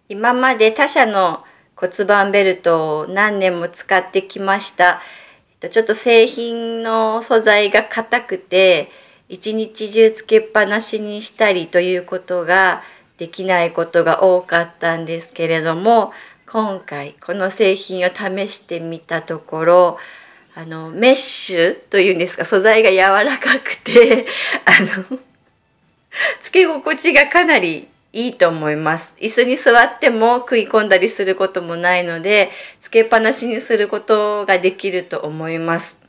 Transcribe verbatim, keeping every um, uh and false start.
今まで他社の骨盤ベルトを何年も使ってきました。ちょっと製品の素材が硬くて、一日中つけっぱなしにしたりということができないことが多かったんですけれども、今回この製品を試してみたところ、あのメッシュというんですか、素材が柔らかくてあのつけ心地がかなりいいと思います。椅子に座っても食い込んだりすることもないので、つけっぱなしにすることができると思います。